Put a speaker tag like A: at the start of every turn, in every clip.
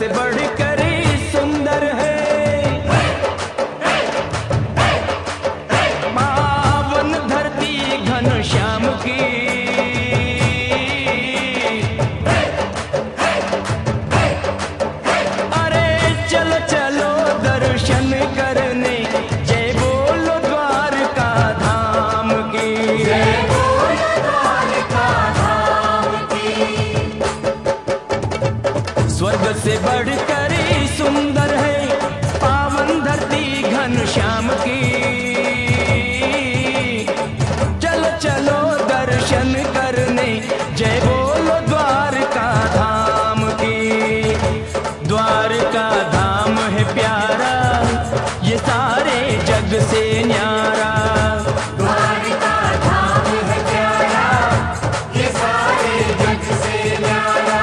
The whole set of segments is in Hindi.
A: से बढ़कर सुंदर है पावन धरती घनश्याम की। अरे चलो चलो दर्शन करने, जय बोलो द्वारका धाम की।
B: जय बोलो द्वारका धाम की।
A: स्वर्ग से बढ़कर सुंदर है पावन धरती घनश्याम की। चलो चलो दर्शन करने, जय बोलो द्वारका धाम की। द्वारका धाम है प्यारा, ये सारे जग से न्यारा।
B: द्वारका धाम है प्यारा, ये सारे जग से न्यारा।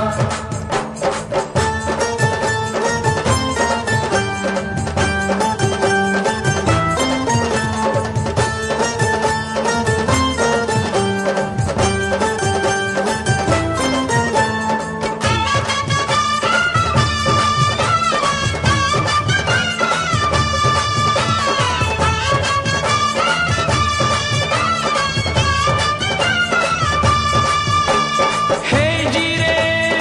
A: हे जीरे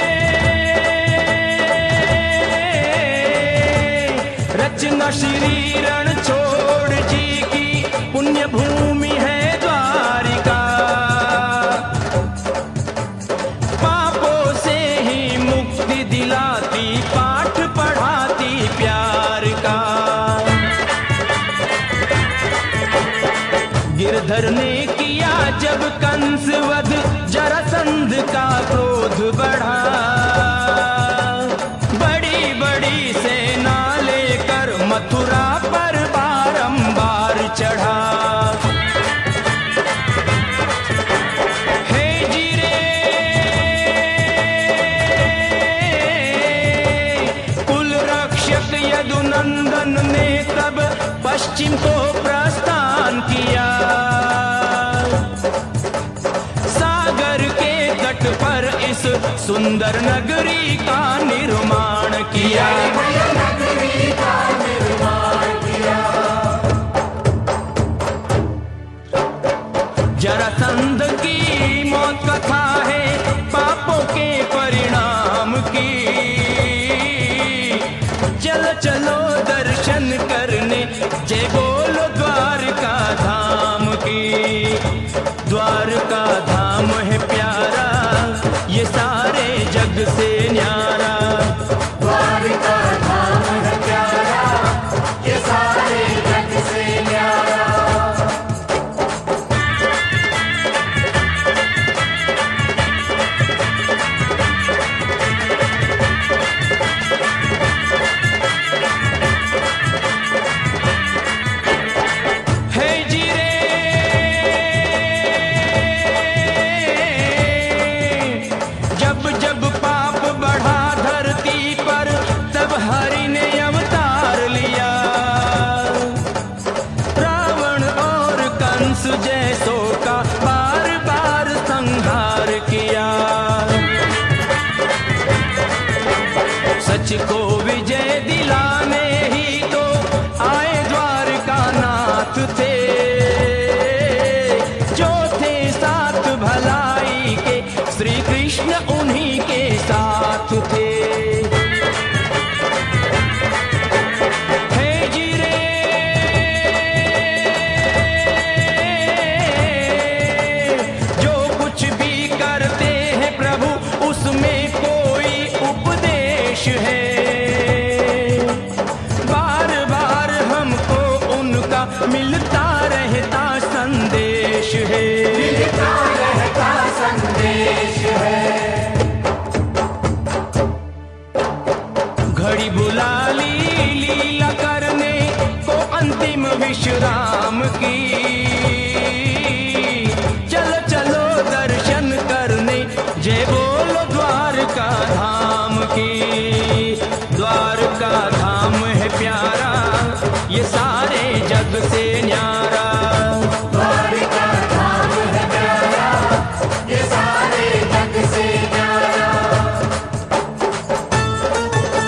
A: रचना श्री रणछोड़ जी की पुण्य भूमि है द्वारिका। पापों से ही मुक्ति दिलाती, पाठ पढ़ाती प्यार का। गिरधर ने किया जब कंस वध, जरासंध का क्रोध बढ़ा। बड़ी बड़ी सेना लेकर मथुरा पर बारंबार चढ़ा। हे जीरे कुल रक्षक यदुनंदन ने तब पश्चिम को प्रस्थान किया। सागर के तट पर इस सुंदर नगरी का निर्माण किया।
B: नगरी का निर्माण किया।
A: जरासंध की मौत कथा है पापों के परिणाम की। चलो चलो दर्शन करने, जय बोलो द्वारका धाम की। द्वारका धाम है प्यारा, ये सारे जग से न्यारा।
B: द्वारका धाम है प्यारा, ये सारे जग से न्यारा।
A: हे जीरे जब जब पाप बढ़ा धरती पर, तब हरि ने अवतार लिया। रावण और कंस जैसों का बार बार संहार किया। सच को विजय दिलाने ही तो आए द्वारका नाथ थे। जो थे साथ भलाई के, श्री कृष्ण उन्हीं के साथ थे। हे जीरे जो कुछ भी करते हैं प्रभु, उसमें कोई उपदेश है। बार बार हमको उनका मिलता रहता संदेश है।
B: मिलता रहता संदेश है।
A: घड़ी बुला ली लीला करने को अंतिम विश्राम की। चलो चलो दर्शन करने, जय बोलो द्वारका धाम की। द्वारका धाम है प्यारा, ये सारे जग से न्यारा।
B: द्वारका धाम है प्यारा, ये सारे जग से न्यारा।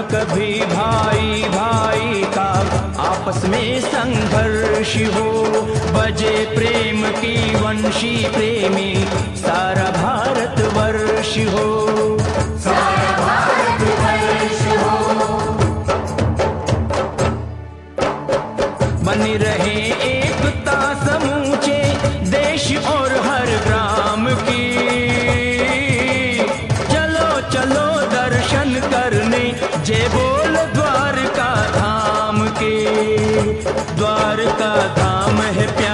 A: कभी भाई भाई का आपस में संघर्ष हो। बजे प्रेम की वंशी प्रेमी सारा भारतवर्ष हो।
B: सारा भारतवर्ष हो।
A: बनी रहे एकता समूचे देश और हर ग्राम की। चलो चलो दर्शन करने जय बोल द्वारका धाम के। द्वारका धाम है